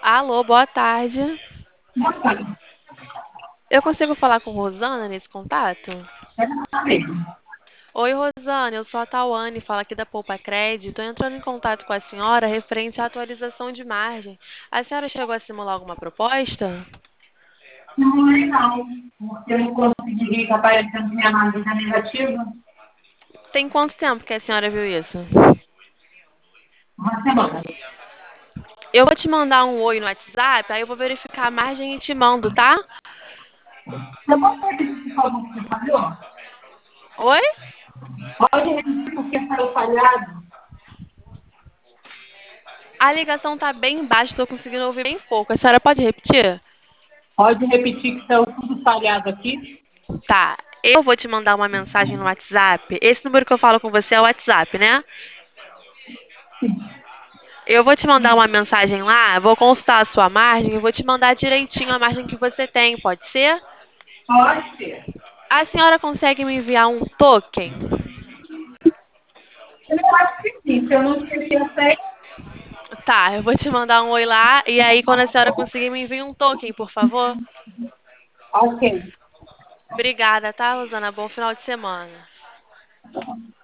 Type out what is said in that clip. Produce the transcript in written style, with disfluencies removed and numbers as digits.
Alô, boa tarde. Boa tarde. Eu consigo falar com Rosana nesse contato? É ela mesmo. Oi, Rosana, eu sou a Tawane, falo aqui da Poupa Crédito. Estou entrando em contato com a senhora referente à atualização de margem. A senhora chegou a simular alguma proposta? Não é legal, porque eu não consegui que aparecendo minha margem negativa Tem quanto tempo que a senhora viu isso? uma semana. Eu vou te mandar um oi no WhatsApp, aí eu vou verificar a margem e te mando, tá? Você pode repetir, por favor, o que você falou? Oi? Pode repetir porque saiu falhado? A ligação tá bem baixa, estou conseguindo ouvir bem pouco. A senhora pode repetir? Pode repetir que saiu tudo falhado aqui? Tá. Eu vou te mandar uma mensagem no WhatsApp. Esse número que eu falo com você é o WhatsApp, né? Eu vou te mandar uma mensagem lá, vou consultar a sua margem e vou te mandar direitinho a margem que você tem, pode ser? Pode ser. A senhora consegue me enviar um token? Eu acho que sim, se eu não esqueci a senha. Tá, eu vou te mandar um oi lá e aí quando a senhora conseguir me envia um token, por favor. Ok. Obrigada, tá, Rosana? Bom final de semana.